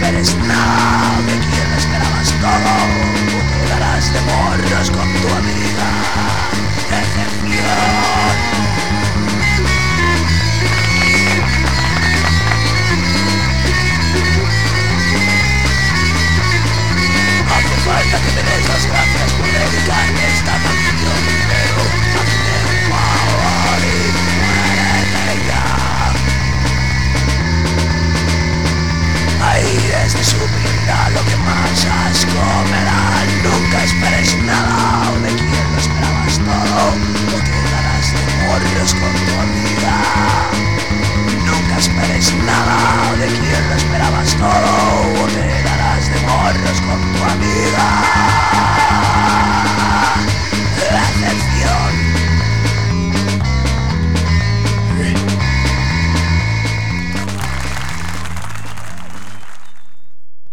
esperes nada de quien lo esperabas todo. Tú te darás de morros con tu amiga. Decepción. Hace falta que me des las gracias por dedicarme esta canción, pero hazme un favor y muérete ya. Aires de su vida, lo que más asco me da. Nunca esperes nada de quien lo esperabas todo. No te darás de morros con tu amiga. Nunca esperes nada de quien lo esperabas todo.